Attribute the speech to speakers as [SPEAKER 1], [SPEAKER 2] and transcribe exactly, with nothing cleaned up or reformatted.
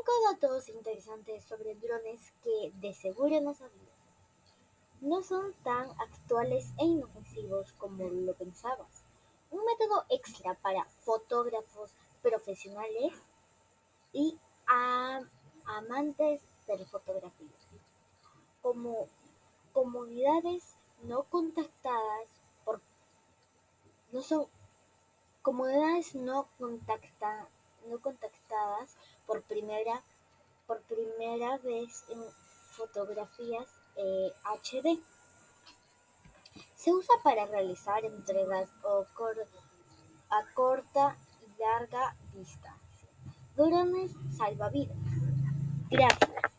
[SPEAKER 1] Cinco datos interesantes sobre drones que de seguro no sabías. No son tan actuales e inofensivos como lo pensabas. Un método extra para fotógrafos profesionales y a- amantes de la fotografía. Como comunidades no contactadas por no son comunidades no contacta- no contactadas por primera por primera vez en fotografías eh, H D. Se usa para realizar entregas o cor- a corta y larga distancia. Drones salvavidas. Gracias.